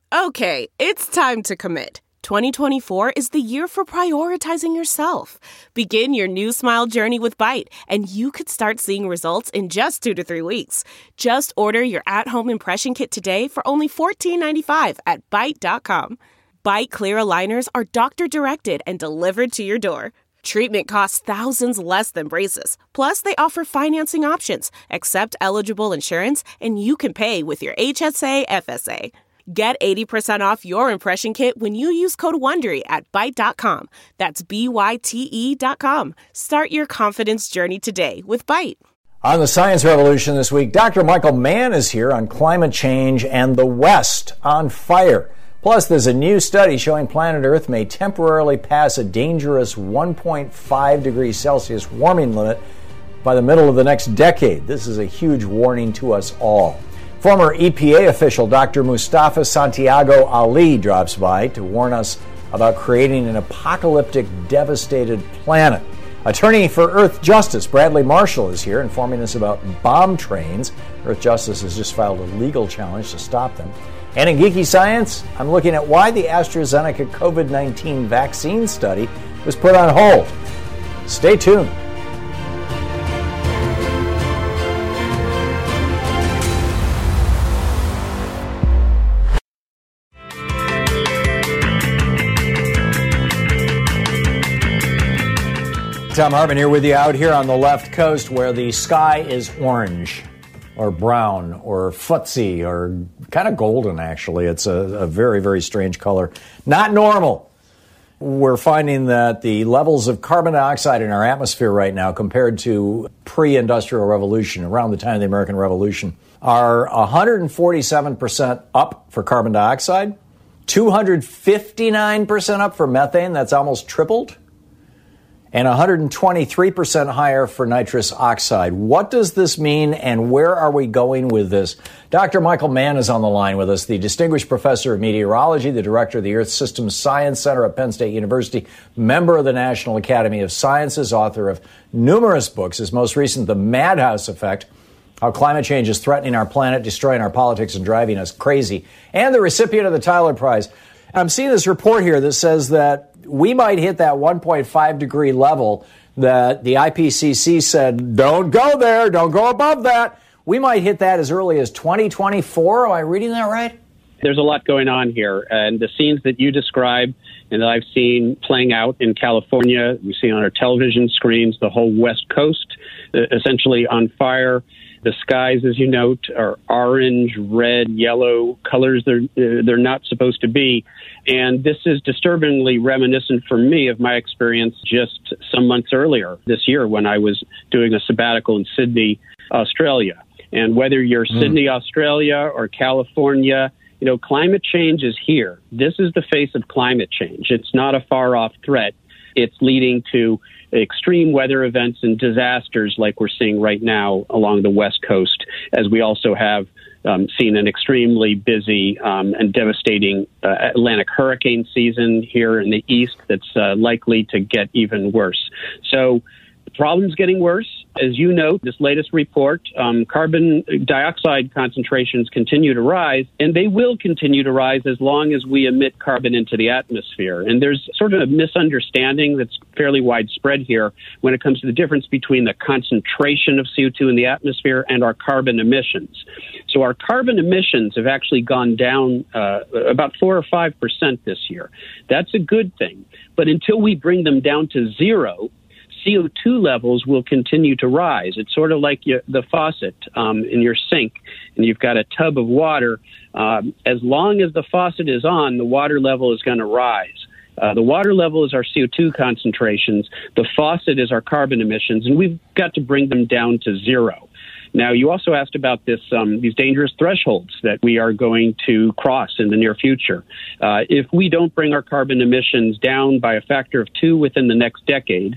Okay, it's time to commit. 2024 is the year for prioritizing yourself. Begin your new smile journey with Byte, and you could start seeing results in just 2 to 3 weeks. Just order your at-home impression kit today for only $14.95 at Byte.com. Byte Clear aligners are doctor-directed and delivered to your door. Treatment costs thousands less than braces. Plus, they offer financing options, accept eligible insurance, and you can pay with your HSA, FSA. Get 80% off your impression kit when you use code WONDERY at Byte.com. That's BYTE.com. Start your confidence journey today with Byte. On the Science Revolution this week, Dr. Michael Mann is here on climate change and the West on fire. Plus, there's a new study showing planet Earth may temporarily pass a dangerous 1.5 degrees Celsius warming limit by the middle of the next decade. This is a huge warning to us all. Former EPA official Dr. Mustafa Santiago Ali drops by to warn us about creating an apocalyptic, devastated planet. Attorney for Earth Justice Bradley Marshall is here informing us about bomb trains. Earth Justice has just filed a legal challenge to stop them. And in Geeky Science, I'm looking at why the AstraZeneca COVID-19 vaccine study was put on hold. Stay tuned. Tom Hartman here with you out here on the left coast where the sky is orange or brown or futsy or kind of golden, actually. It's a very, very strange color. Not normal. We're finding that the levels of carbon dioxide in our atmosphere right now compared to pre-industrial revolution, around the time of the American Revolution, are 147% up for carbon dioxide, 259% up for methane, that's almost tripled, and 123% higher for nitrous oxide. What does this mean, and where are we going with this? Dr. Michael Mann is on the line with us, the Distinguished Professor of Meteorology, the Director of the Earth Systems Science Center at Penn State University, member of the National Academy of Sciences, author of numerous books, his most recent, The Madhouse Effect, How Climate Change is Threatening Our Planet, Destroying Our Politics, and Driving Us Crazy, and the recipient of the Tyler Prize. I'm seeing this report here that says that we might hit that 1.5 degree level that the IPCC said, don't go there, don't go above that. We might hit that as early as 2024. Am I reading that right? There's a lot going on here. And the scenes that you described and that I've seen playing out in California, we see on our television screens, the whole West Coast essentially on fire. The skies, as you note, are orange, red, yellow colors they're not supposed to be. And this is disturbingly reminiscent for me of my experience just some months earlier this year when I was doing a sabbatical in Sydney, Australia. And whether you're Sydney, Australia or California, you know, climate change is here. This is the face of climate change. It's not a far-off threat. It's leading to extreme weather events and disasters like we're seeing right now along the West Coast, as we also have seen an extremely busy and devastating Atlantic hurricane season here in the East that's likely to get even worse. So the problem's getting worse. As you note, this latest report, carbon dioxide concentrations continue to rise, and they will continue to rise as long as we emit carbon into the atmosphere. And there's sort of a misunderstanding that's fairly widespread here when it comes to the difference between the concentration of CO2 in the atmosphere and our carbon emissions. So our carbon emissions have actually gone down about 4 or 5% this year. That's a good thing. But until we bring them down to zero, CO2 levels will continue to rise. It's sort of like the faucet in your sink, and you've got a tub of water. As long as the faucet is on, the water level is going to rise. The water level is our CO2 concentrations. The faucet is our carbon emissions, and we've got to bring them down to zero. Now, you also asked about these dangerous thresholds that we are going to cross in the near future. If we don't bring our carbon emissions down by a factor of 2 within the next decade,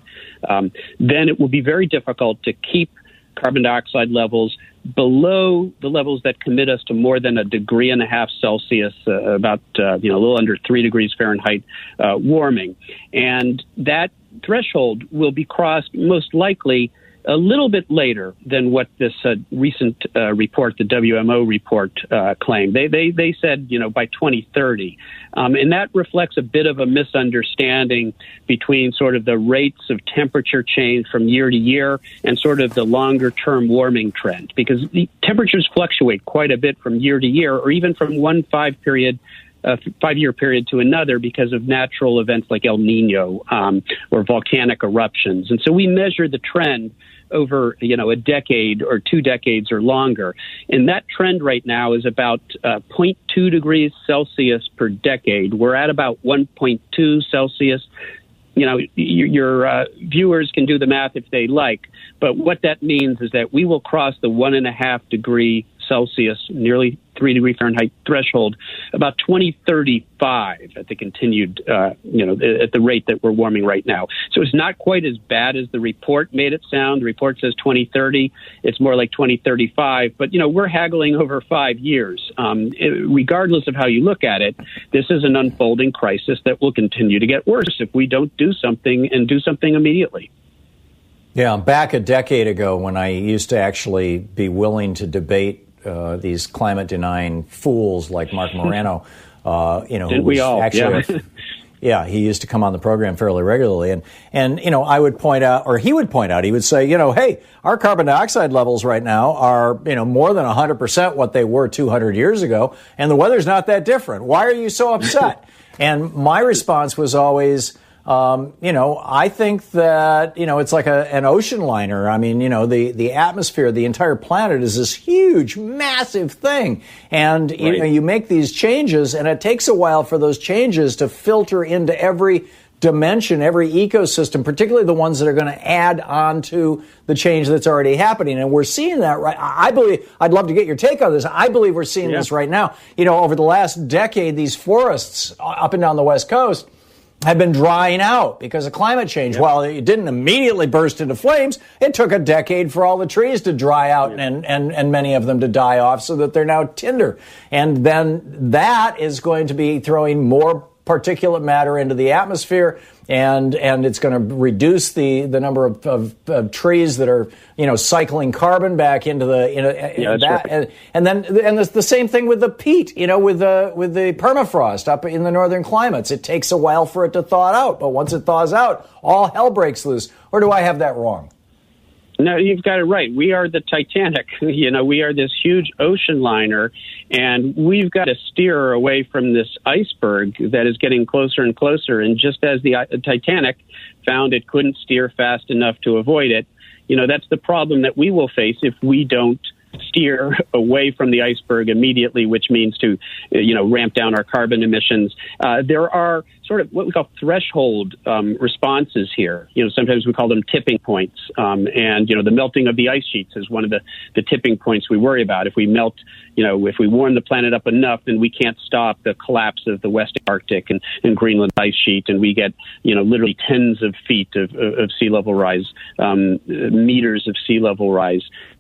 then it will be very difficult to keep carbon dioxide levels below the levels that commit us to more than 1.5 degrees Celsius, about a little under 3 degrees Fahrenheit warming. And that threshold will be crossed most likely a little bit later than what this recent report, the WMO report, claimed. They said, by 2030. And that reflects a bit of a misunderstanding between sort of the rates of temperature change from year to year and sort of the longer-term warming trend, because the temperatures fluctuate quite a bit from year to year, or even from one 5-year period to another because of natural events like El Nino or volcanic eruptions. And so we measure the trend over, a decade or 2 decades or longer. And that trend right now is about 0.2 degrees Celsius per decade. We're at about 1.2 Celsius. Your viewers can do the math if they like. But what that means is that we will cross the 1.5 degree Celsius, nearly 3 degree Fahrenheit threshold, about 2035 at the continued, at the rate that we're warming right now. So it's not quite as bad as the report made it sound. The report says 2030. It's more like 2035. But, we're haggling over 5 years. Regardless of how you look at it, this is an unfolding crisis that will continue to get worse if we don't do something and do something immediately. Yeah, back a decade ago when I used to actually be willing to debate these climate-denying fools like Mark Morano, Didn't we all? Yeah, he used to come on the program fairly regularly. And I would point out, or he would point out, he would say, hey, our carbon dioxide levels right now are, more than 100% what they were 200 years ago, and the weather's not that different. Why are you so upset? And my response was always, I think that, it's like an ocean liner. I mean, the atmosphere, the entire planet is this huge, massive thing. And, right. You make these changes, and it takes a while for those changes to filter into every dimension, every ecosystem, particularly the ones that are going to add on to the change that's already happening. And we're seeing that, right? I believe, I'd love to get your take on this. I believe we're seeing this right now. Over the last decade, these forests up and down the West Coast have been drying out because of climate change. While it didn't immediately burst into flames, it took a decade for all the trees to dry out and many of them to die off so that they're now tinder. And then that is going to be throwing more particulate matter into the atmosphere, and it's going to reduce the number of trees that are cycling carbon back into the and the same thing with the peat, with the permafrost up in the northern climates. It takes a while for it to thaw out, but once it thaws out, all hell breaks loose. Or do I have that wrong? No, you've got it right. We are the Titanic. We are this huge ocean liner, and we've got to steer away from this iceberg that is getting closer and closer. And just as the Titanic found it couldn't steer fast enough to avoid it, that's the problem that we will face if we don't steer away from the iceberg immediately, which means to, ramp down our carbon emissions. There are sort of what we call threshold responses here. Sometimes we call them tipping points. And the melting of the ice sheets is one of the tipping points we worry about. If we melt, if we warm the planet up enough, then we can't stop the collapse of the West Arctic and Greenland ice sheet. And we get, literally tens of feet of sea level rise, meters of sea level rise.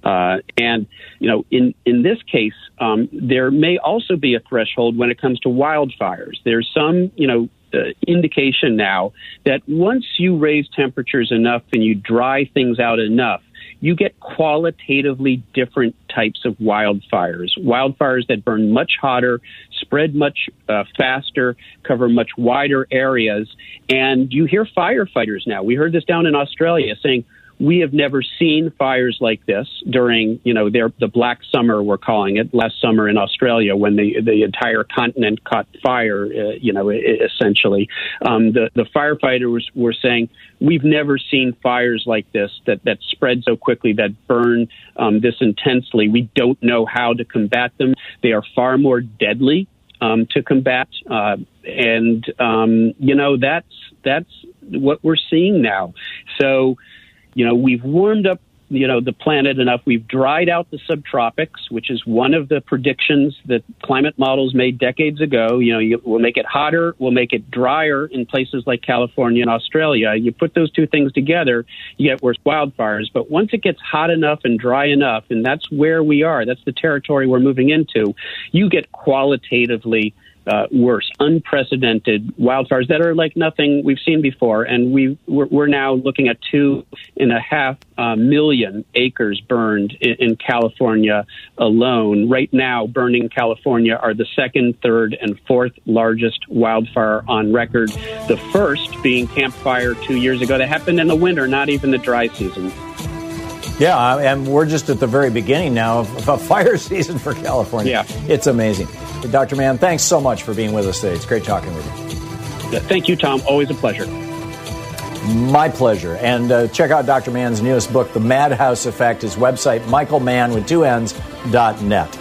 And in this case, there may also be a threshold when it comes to wildfires. There's some, indication now that once you raise temperatures enough and you dry things out enough, you get qualitatively different types of wildfires. Wildfires that burn much hotter, spread much faster, cover much wider areas. And you hear firefighters now. We heard this down in Australia saying, we have never seen fires like this during, the Black Summer, we're calling it, last summer in Australia when the entire continent caught fire, essentially. The firefighters were saying, we've never seen fires like this that spread so quickly, that burn this intensely. We don't know how to combat them. They are far more deadly to combat. That's what we're seeing now. So, we've warmed up, the planet enough. We've dried out the subtropics, which is one of the predictions that climate models made decades ago. We'll make it hotter, we'll make it drier in places like California and Australia. You put those two things together, you get worse wildfires. But once it gets hot enough and dry enough, and that's where we are, that's the territory we're moving into, you get qualitatively worse, unprecedented wildfires that are like nothing we've seen before. And we're now looking at 2.5 million acres burned in California alone. Right now, burning California are the second, third, and fourth largest wildfire on record. The first being Camp Fire 2 years ago. That happened in the winter, not even the dry season. Yeah, and we're just at the very beginning now of a fire season for California. Yeah. It's amazing. Dr. Mann, thanks so much for being with us today. It's great talking with you. Thank you, Tom. Always a pleasure. My pleasure. And check out Dr. Mann's newest book, The Madhouse Effect, his website, michaelmann.net.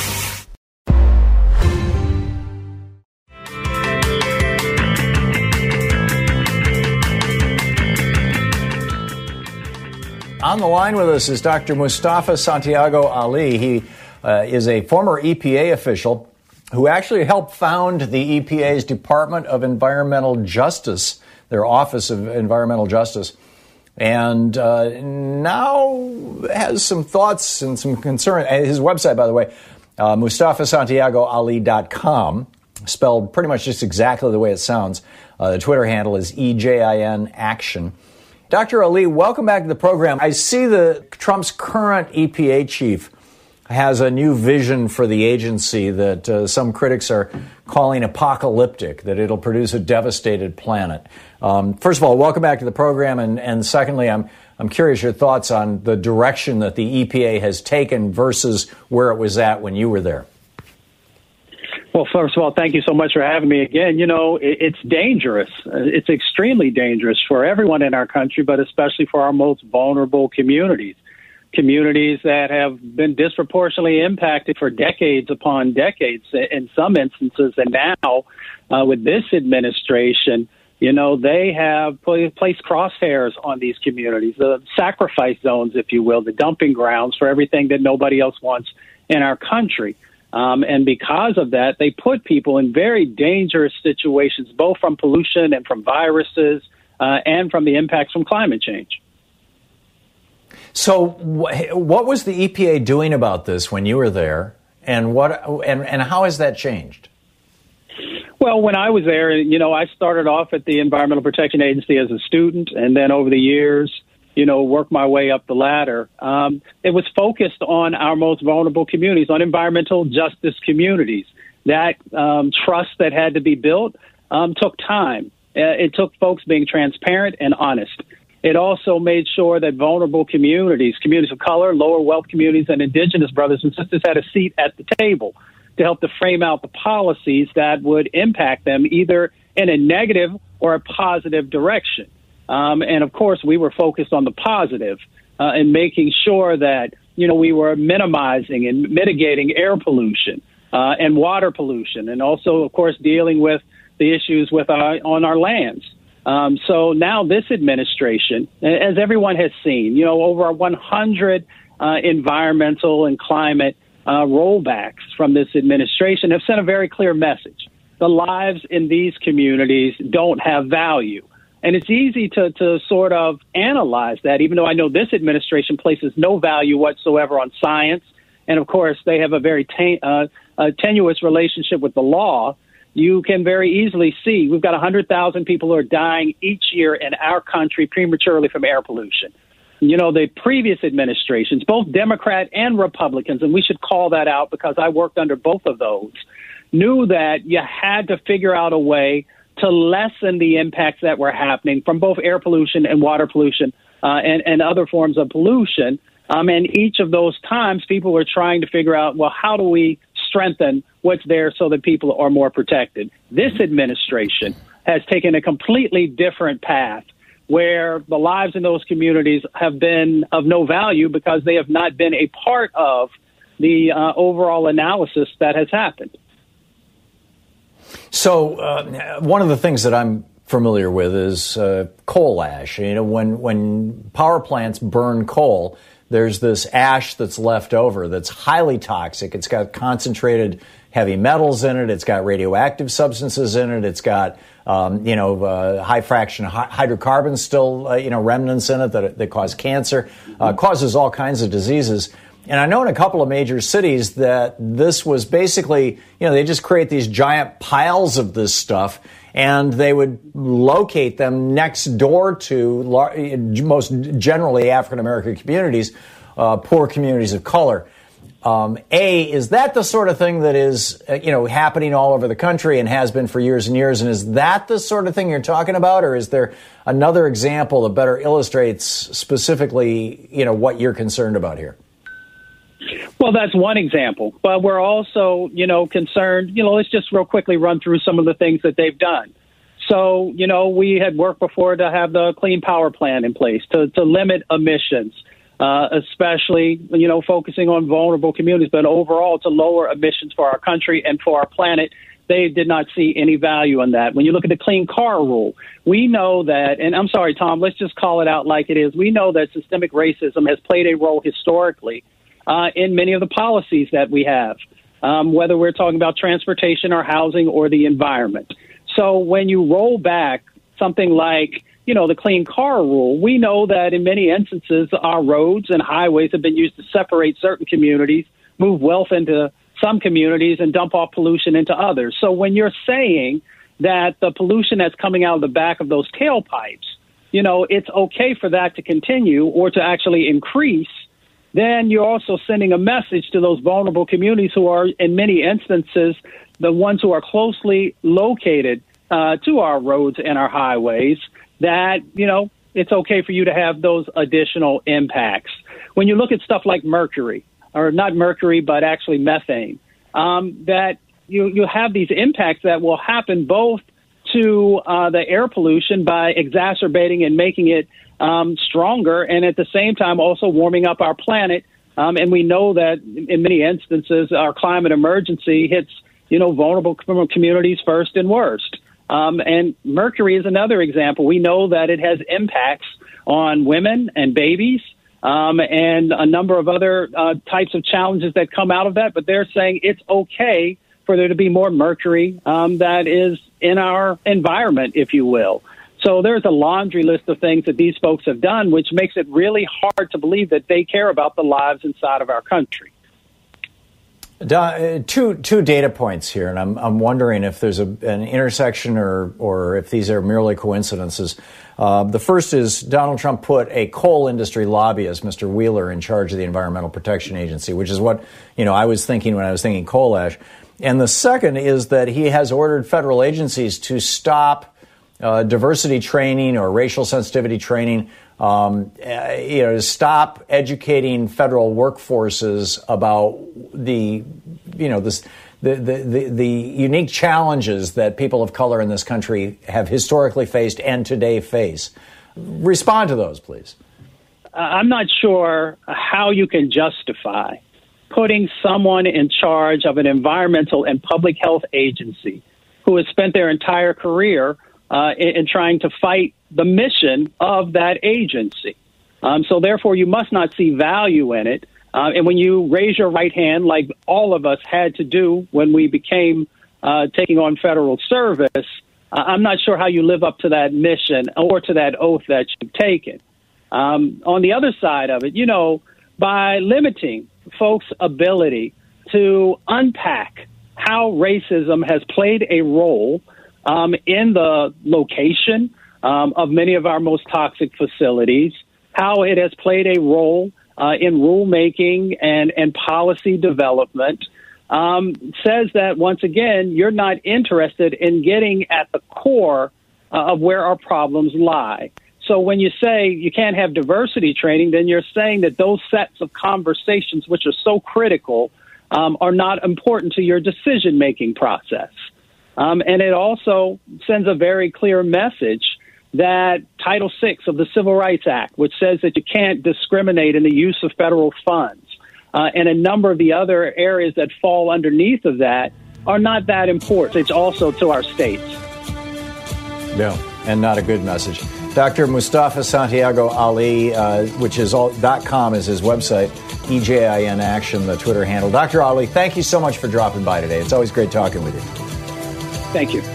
On the line with us is Dr. Mustafa Santiago Ali. He is a former EPA official who actually helped found the EPA's Department of Environmental Justice, their Office of Environmental Justice, and now has some thoughts and some concern. His website, by the way, MustafaSantiagoAli.com, spelled pretty much just exactly the way it sounds. The Twitter handle is EJIN Action. Dr. Ali, welcome back to the program. I see that Trump's current EPA chief has a new vision for the agency that some critics are calling apocalyptic, that it'll produce a devastated planet. First of all, welcome back to the program. And secondly, I'm curious your thoughts on the direction that the EPA has taken versus where it was at when you were there. Well, first of all, thank you so much for having me again. You know, it's dangerous. It's extremely dangerous for everyone in our country, but especially for our most vulnerable communities that have been disproportionately impacted for decades upon decades in some instances. And now with this administration, you know, they have placed crosshairs on these communities, the sacrifice zones, if you will, the dumping grounds for everything that nobody else wants in our country. And because of that, they put people in very dangerous situations, both from pollution and from viruses and from the impacts from climate change. So what was the EPA doing about this when you were there, and how has that changed? Well, when I was there, you know, I started off at the Environmental Protection Agency as a student, and then over the years, you know, worked my way up the ladder. It was focused on our most vulnerable communities, on environmental justice communities. That trust that had to be built took time. It took folks being transparent and honest. It also made sure that vulnerable communities of color, lower wealth communities, and indigenous brothers and sisters had a seat at the table to help to frame out the policies that would impact them either in a negative or a positive direction. And, of course, we were focused on the positive and making sure that, you know, we were minimizing and mitigating air pollution and water pollution, and also, of course, dealing with the issues on our lands. So now this administration, as everyone has seen, you know, over 100 environmental and climate rollbacks from this administration have sent a very clear message. The lives in these communities don't have value. And it's easy to sort of analyze that, even though I know this administration places no value whatsoever on science. And, of course, they have a very tenuous relationship with the law. You can very easily see we've got 100,000 people who are dying each year in our country prematurely from air pollution. You know, the previous administrations, both Democrat and Republicans, and we should call that out because I worked under both of those, knew that you had to figure out a way to lessen the impacts that were happening from both air pollution and water pollution and other forms of pollution. And each of those times, people were trying to figure out, well, how do we strengthen what's there so that people are more protected? This administration has taken a completely different path where the lives in those communities have been of no value because they have not been a part of the overall analysis that has happened. So one of the things that I'm familiar with is coal ash. You know, when power plants burn coal, there's this ash that's left over that's highly toxic. It's got concentrated heavy metals in it. It's got radioactive substances in it. It's got, high fraction hydrocarbons still, remnants in it that cause cancer, causes all kinds of diseases. And I know in a couple of major cities that this was basically, they just create these giant piles of this stuff, and they would locate them next door to most generally African-American communities, poor communities of color. Is that the sort of thing that is, happening all over the country and has been for years and years? And is that the sort of thing you're talking about? Or is there another example that better illustrates specifically, what you're concerned about here? Well, that's one example. But we're also, concerned, let's just real quickly run through some of the things that they've done. So, we had worked before to have the Clean Power Plan in place to limit emissions. Especially, focusing on vulnerable communities, but overall to lower emissions for our country and for our planet. They did not see any value in that. When you look at the Clean Car Rule, we know that, and I'm sorry, Tom, let's just call it out like it is. We know that systemic racism has played a role historically in many of the policies that we have, whether we're talking about transportation or housing or the environment. So when you roll back something like the Clean Car Rule, we know that in many instances, our roads and highways have been used to separate certain communities, move wealth into some communities, and dump off pollution into others. So when you're saying that the pollution that's coming out of the back of those tailpipes, it's okay for that to continue or to actually increase, then you're also sending a message to those vulnerable communities who are, in many instances, the ones who are closely located to our roads and our highways, that, it's okay for you to have those additional impacts. When you look at stuff like mercury, or not mercury, but actually methane, that you have these impacts that will happen both to the air pollution by exacerbating and making it stronger, and at the same time also warming up our planet. And we know that in many instances, our climate emergency hits, vulnerable communities first and worst. And mercury is another example. We know that it has impacts on women and babies and a number of other types of challenges that come out of that. But they're saying it's okay for there to be more mercury that is in our environment, if you will. So there's a laundry list of things that these folks have done, which makes it really hard to believe that they care about the lives inside of our country. Two data points here, and I'm wondering if there's an intersection or if these are merely coincidences. The first is Donald Trump put a coal industry lobbyist, Mr. Wheeler, in charge of the Environmental Protection Agency, which is what I was thinking when I was thinking coal ash. And the second is that he has ordered federal agencies to stop diversity training or racial sensitivity training. To stop educating federal workforces about the unique challenges that people of color in this country have historically faced and today face. Respond to those, please. I'm not sure how you can justify putting someone in charge of an environmental and public health agency who has spent their entire career in trying to fight the mission of that agency. So therefore, you must not see value in it. And when you raise your right hand, like all of us had to do when we became taking on federal service, I'm not sure how you live up to that mission or to that oath that you've taken. On the other side of it, by limiting folks' ability to unpack how racism has played a role in the location of many of our most toxic facilities, how it has played a role in rulemaking and policy development, says that, once again, you're not interested in getting at the core of where our problems lie. So when you say you can't have diversity training, then you're saying that those sets of conversations, which are so critical, are not important to your decision-making process. And it also sends a very clear message that Title VI of the Civil Rights Act, which says that you can't discriminate in the use of federal funds, and a number of the other areas that fall underneath of that are not that important. It's also to our states. No, and not a good message. Dr. Mustafa Santiago Ali, which is .com is his website, EJIN Action, the Twitter handle. Dr. Ali, thank you so much for dropping by today. It's always great talking with you. Thank you.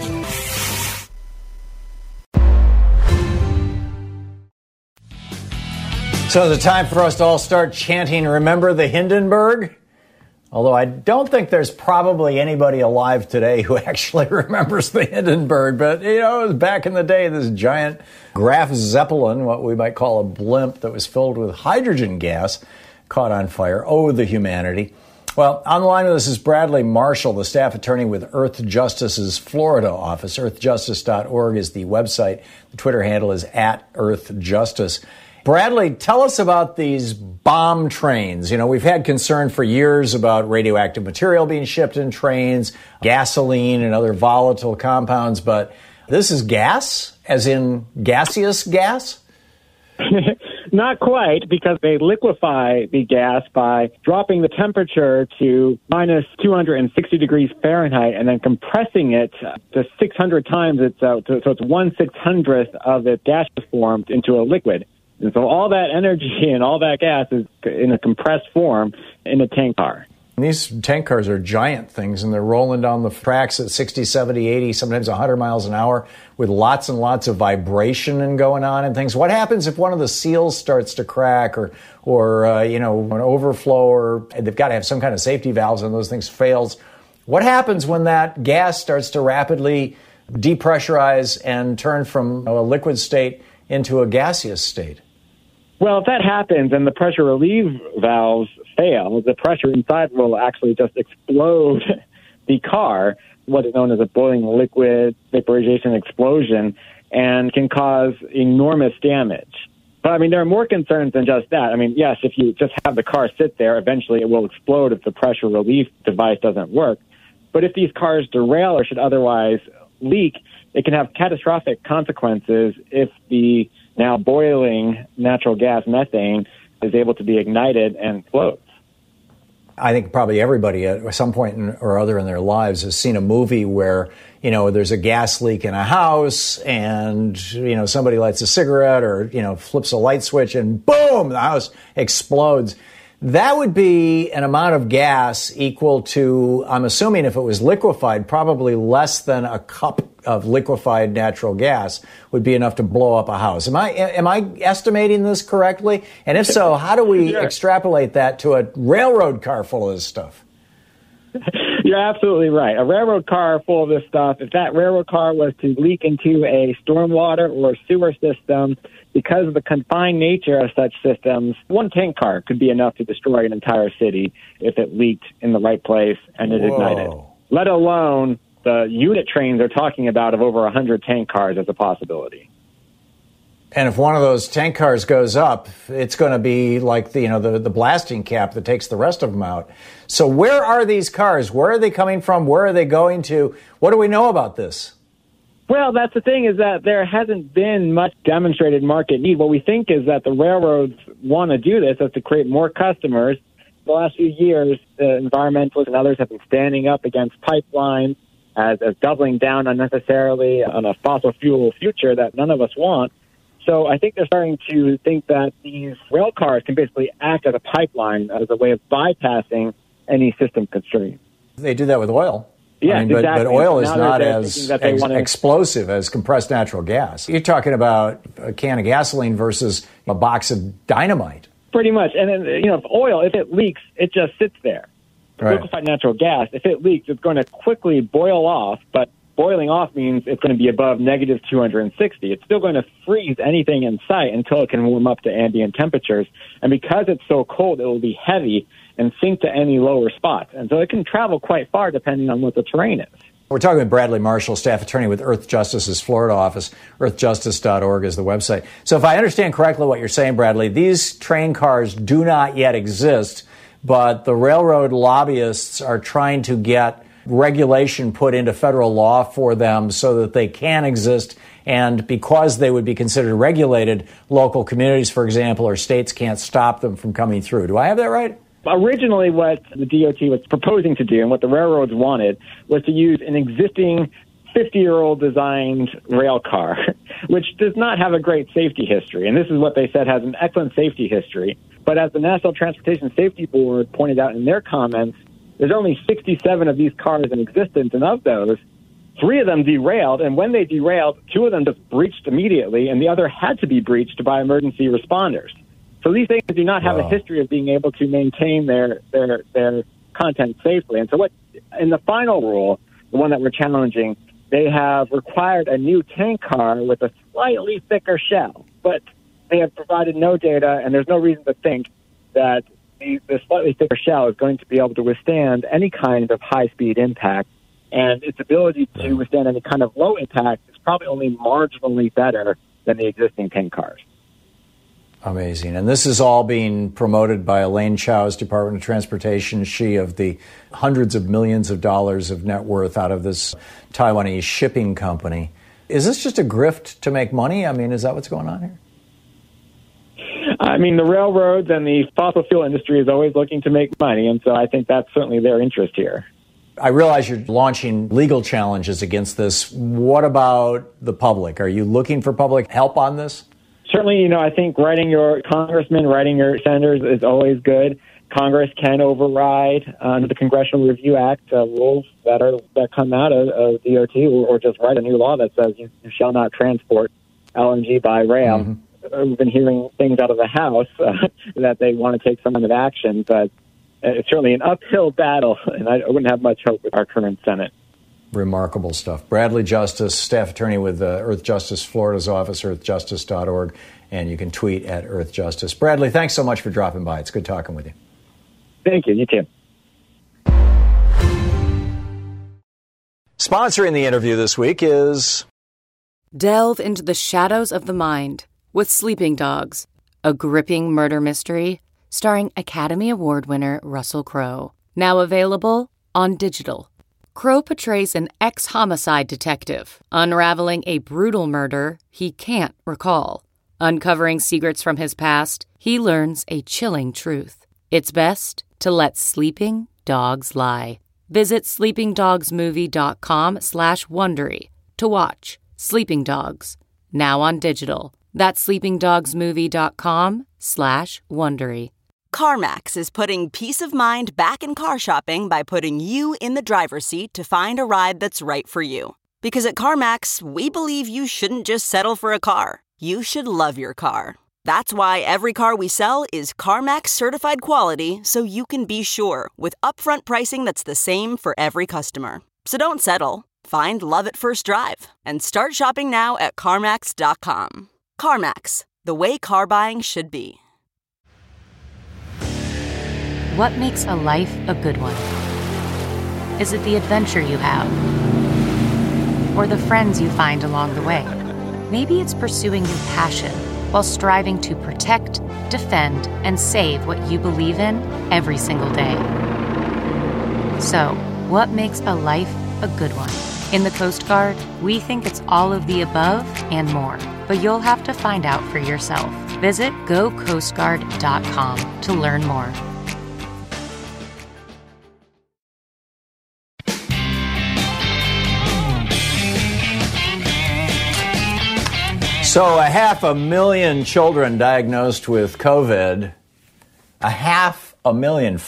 So is it time for us to all start chanting, "Remember the Hindenburg"? Although I don't think there's probably anybody alive today who actually remembers the Hindenburg. But, it was back in the day, this giant Graf Zeppelin, what we might call a blimp that was filled with hydrogen gas, caught on fire. Oh, the humanity. Well, on the line with us is Bradley Marshall, the staff attorney with Earth Justice's Florida office. EarthJustice.org is the website. The Twitter handle is @EarthJustice. Bradley, tell us about these bomb trains. We've had concern for years about radioactive material being shipped in trains, gasoline and other volatile compounds, but this is gas, as in gaseous gas? Not quite, because they liquefy the gas by dropping the temperature to minus 260 degrees Fahrenheit and then compressing it to 600 times. So it's 1/600th of the gaseous form into a liquid. And so all that energy and all that gas is in a compressed form in a tank car. And these tank cars are giant things, and they're rolling down the tracks at 60, 70, 80, sometimes 100 miles an hour with lots and lots of vibration and going on and things. What happens if one of the seals starts to crack or an overflow, or they've got to have some kind of safety valves and those things fails? What happens when that gas starts to rapidly depressurize and turn from a liquid state into a gaseous state? Well, if that happens and the pressure relief valves fail, the pressure inside will actually just explode the car, what is known as a boiling liquid vaporization explosion, and can cause enormous damage. But, there are more concerns than just that. Yes, if you just have the car sit there, eventually it will explode if the pressure relief device doesn't work. But if these cars derail or should otherwise leak, it can have catastrophic consequences if the now boiling natural gas methane is able to be ignited and floats. I think probably everybody at some point or other in their lives has seen a movie where, there's a gas leak in a house and, somebody lights a cigarette or, flips a light switch and boom, the house explodes. That would be an amount of gas equal to, I'm assuming if it was liquefied, probably less than a cup of liquefied natural gas would be enough to blow up a house. Am I estimating this correctly? And if so, how do we extrapolate that to a railroad car full of this stuff? You're absolutely right. A railroad car full of this stuff, if that railroad car was to leak into a stormwater or sewer system, because of the confined nature of such systems, one tank car could be enough to destroy an entire city if it leaked in the right place and it ignited. Let alone the unit trains they're talking about of over 100 tank cars as a possibility. And if one of those tank cars goes up, it's going to be like the blasting cap that takes the rest of them out. So where are these cars? Where are they coming from? Where are they going to? What do we know about this? Well, that's the thing, is that there hasn't been much demonstrated market need. What we think is that the railroads want to do this is to create more customers. The last few years, environmentalists and others have been standing up against pipelines as doubling down unnecessarily on a fossil fuel future that none of us want. So I think they're starting to think that these rail cars can basically act as a pipeline, as a way of bypassing any system constraints. They do that with oil. Yeah, exactly. But oil is not as explosive as compressed natural gas. You're talking about a can of gasoline versus a box of dynamite. Pretty much. And then, if oil, if it leaks, it just sits there. Right. Liquefied natural gas, if it leaks, it's going to quickly boil off, but boiling off means it's going to be above negative 260. It's still going to freeze anything in sight until it can warm up to ambient temperatures. And because it's so cold, it will be heavy and sink to any lower spots. And so it can travel quite far depending on what the terrain is. We're talking with Bradley Marshall, staff attorney with Earth Justice's Florida office. EarthJustice.org is the website. So if I understand correctly what you're saying, Bradley, these train cars do not yet exist, but the railroad lobbyists are trying to get regulation put into federal law for them so that they can exist. And because they would be considered regulated, local communities, for example, or states can't stop them from coming through. Do I have that right? Originally, what the DOT was proposing to do and what the railroads wanted was to use an existing 50-year-old designed rail car, which does not have a great safety history. And this is what they said has an excellent safety history. But as the National Transportation Safety Board pointed out in their comments, there's only 67 of these cars in existence, and of those, 3 of them derailed, and when they derailed, 2 of them just breached immediately, and the other had to be breached by emergency responders. So these things do not have a history of being able to maintain their content safely. And so in the final rule, the one that we're challenging, they have required a new tank car with a slightly thicker shell, but they have provided no data, and there's no reason to think that the slightly thicker shell is going to be able to withstand any kind of high-speed impact, and its ability to withstand any kind of low impact is probably only marginally better than the existing tank cars. Amazing. And this is all being promoted by Elaine Chao's Department of Transportation. She of the hundreds of millions of dollars of net worth out of this Taiwanese shipping company. Is this just a grift to make money? I mean, is that what's going on here? I mean, the railroads and the fossil fuel industry is always looking to make money, and so I think that's certainly their interest here. I realize you're launching legal challenges against this. What about the public? Are you looking for public help on this? Certainly, I think writing your congressmen, writing your senators is always good. Congress can override under the Congressional Review Act rules that come out of DOT, or just write a new law that says you shall not transport LNG by rail. Mm-hmm. We've been hearing things out of the House that they want to take some kind of action, but it's certainly an uphill battle, and I wouldn't have much hope with our current Senate. Remarkable stuff. Bradley Justice, staff attorney with Earth Justice Florida's office, earthjustice.org, and you can tweet at Earth Justice. Bradley, thanks so much for dropping by. It's good talking with you. Thank you. You too. Sponsoring the interview this week is... Delve into the shadows of the mind with Sleeping Dogs, a gripping murder mystery starring Academy Award winner Russell Crowe. Now available on digital. Crowe portrays an ex-homicide detective unraveling a brutal murder he can't recall. Uncovering secrets from his past, he learns a chilling truth. It's best to let sleeping dogs lie. Visit sleepingdogsmovie.com/Wondery to watch Sleeping Dogs, now on digital. That's sleepingdogsmovie.com/Wondery. CarMax is putting peace of mind back in car shopping by putting you in the driver's seat to find a ride that's right for you. Because at CarMax, we believe you shouldn't just settle for a car. You should love your car. That's why every car we sell is CarMax certified quality, so you can be sure with upfront pricing that's the same for every customer. So don't settle. Find love at first drive and start shopping now at CarMax.com. CarMax, the way car buying should be. What makes a life a good one? Is it the adventure you have? Or the friends you find along the way? Maybe it's pursuing your passion while striving to protect, defend, and save what you believe in every single day. So, what makes a life a good one? In the Coast Guard, we think it's all of the above and more, but you'll have to find out for yourself. Visit gocoastguard.com to learn more. So 500,000 children diagnosed with COVID, 500,000,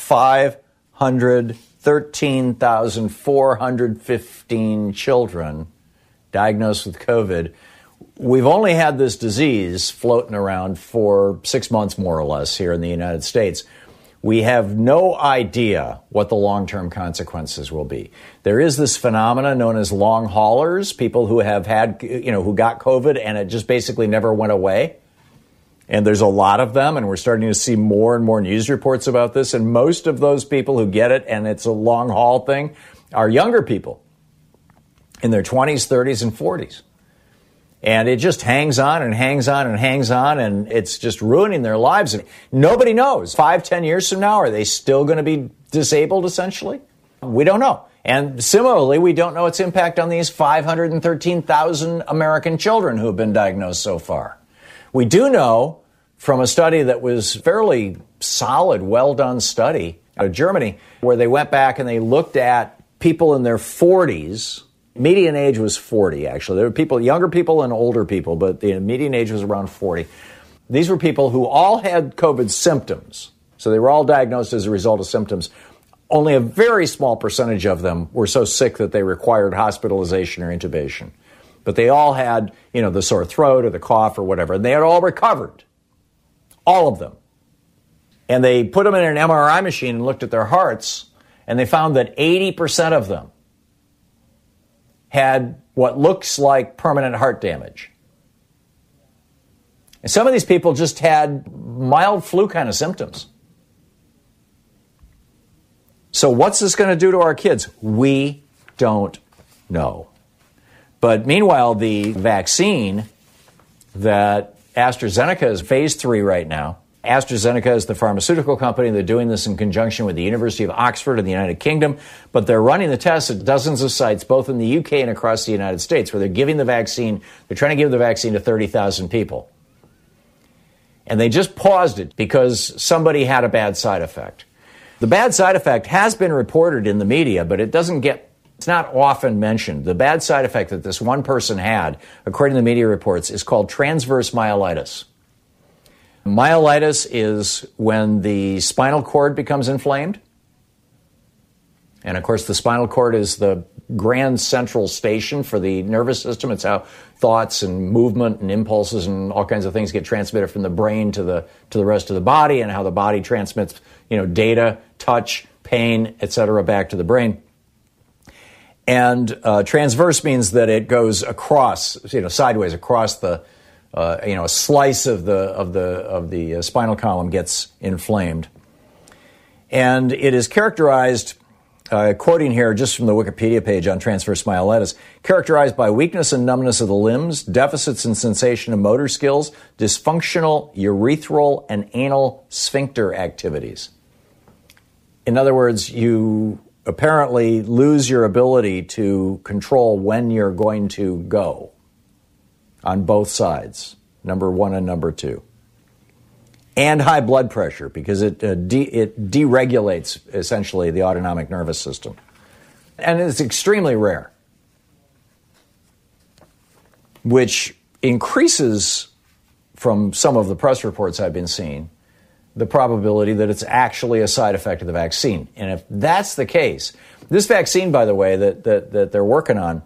513,415 children diagnosed with COVID. We've only had this disease floating around for 6 months, more or less, here in the United States. We have no idea what the long-term consequences will be. There is this phenomena known as long haulers, people who have had, who got COVID and it just basically never went away. And there's a lot of them, and we're starting to see more and more news reports about this. And most of those people who get it, and it's a long haul thing, are younger people in their 20s, 30s, and 40s. And it just hangs on and hangs on and hangs on, and it's just ruining their lives. And nobody knows. 5-10 years from now, are they still going to be disabled, essentially? We don't know. And similarly, we don't know its impact on these 513,000 American children who have been diagnosed so far. We do know from a study that was fairly solid, well-done study out of Germany, where they went back and they looked at people in their 40s. Median age was 40, actually. There were people, younger people and older people, but the median age was around 40. These were people who all had COVID symptoms. So they were all diagnosed as a result of symptoms. Only a very small percentage of them were so sick that they required hospitalization or intubation. But they all had, the sore throat or the cough or whatever, and they had all recovered. All of them And they put them in an MRI machine and looked at their hearts, and they found that 80% of them had what looks like permanent heart damage. And some of these people just had mild flu kind of symptoms. So what's this going to do to our kids? We don't know. But meanwhile, the vaccine that AstraZeneca is phase 3 right now. AstraZeneca is the pharmaceutical company. They're doing this in conjunction with the University of Oxford in the United Kingdom. But they're running the tests at dozens of sites, both in the UK and across the United States, where they're giving the vaccine. They're trying to give the vaccine to 30,000 people. And they just paused it because somebody had a bad side effect. The bad side effect has been reported in the media, but it's not often mentioned. The bad side effect that this one person had, according to the media reports, is called transverse myelitis. Myelitis is when the spinal cord becomes inflamed. And of course, the spinal cord is the grand central station for the nervous system. It's how thoughts and movement and impulses and all kinds of things get transmitted from the brain to the rest of the body, and how the body transmits, data, touch, pain, etc., back to the brain. And transverse means that it goes across, sideways across the, a slice of the spinal column gets inflamed. And it is characterized, quoting here just from the Wikipedia page on transverse myelitis, characterized by weakness and numbness of the limbs, deficits in sensation and motor skills, dysfunctional urethral and anal sphincter activities. In other words, you apparently lose your ability to control when you're going to go on both sides, number 1 and number 2. And high blood pressure, because it deregulates essentially the autonomic nervous system. And it's extremely rare, which increases, from some of the press reports I've been seeing, the probability that it's actually a side effect of the vaccine. And if that's the case, this vaccine, by the way, that they're working on,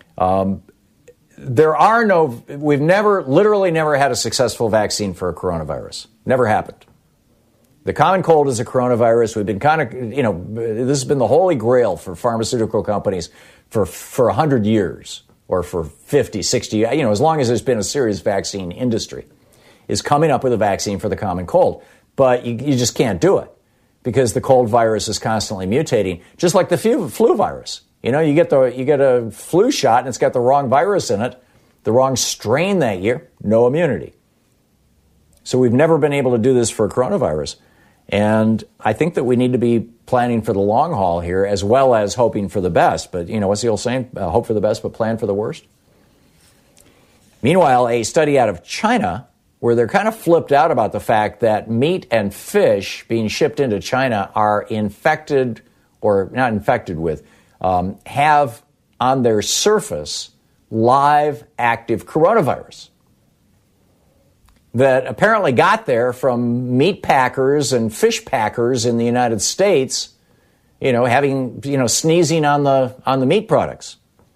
we've literally never had a successful vaccine for a coronavirus. Never happened. The common cold is a coronavirus. We've been this has been the holy grail for pharmaceutical companies for 100 years, or for 50, 60, as long as there's been a serious vaccine industry, is coming up with a vaccine for the common cold. But you just can't do it because the cold virus is constantly mutating, just like the flu virus. You get a flu shot and it's got the wrong virus in it, the wrong strain that year, no immunity. So we've never been able to do this for a coronavirus. And I think that we need to be planning for the long haul here, as well as hoping for the best. But, what's the old saying? Hope for the best, but plan for the worst. Meanwhile, a study out of China, where they're kind of flipped out about the fact that meat and fish being shipped into China are infected, or not infected with, have on their surface live active coronavirus that apparently got there from meat packers and fish packers in the United States, sneezing on the meat products.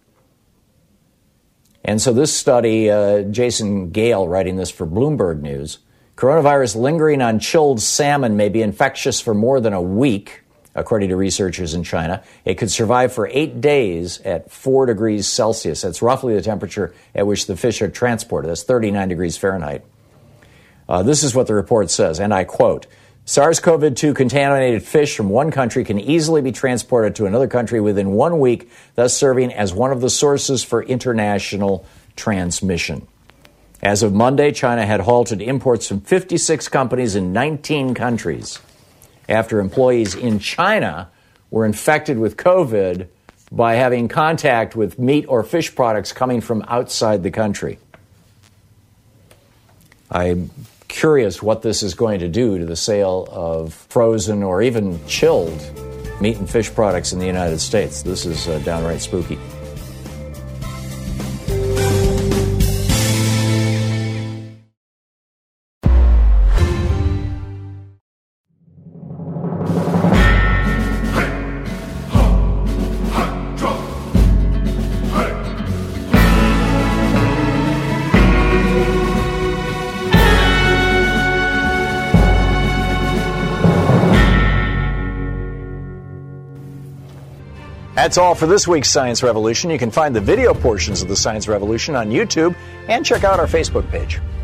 And so this study, Jason Gale writing this for Bloomberg News, coronavirus lingering on chilled salmon may be infectious for more than a week, according to researchers in China. It could survive for 8 days at 4 degrees Celsius. That's roughly the temperature at which the fish are transported. That's 39 degrees Fahrenheit. This is what the report says, and I quote, SARS-CoV-2 contaminated fish from one country can easily be transported to another country within 1 week, thus serving as one of the sources for international transmission. As of Monday, China had halted imports from 56 companies in 19 countries after employees in China were infected with COVID by having contact with meat or fish products coming from outside the country. I'm curious what this is going to do to the sale of frozen or even chilled meat and fish products in the United States. This is downright spooky. That's all for this week's Science Revolution. You can find the video portions of the Science Revolution on YouTube and check out our Facebook page.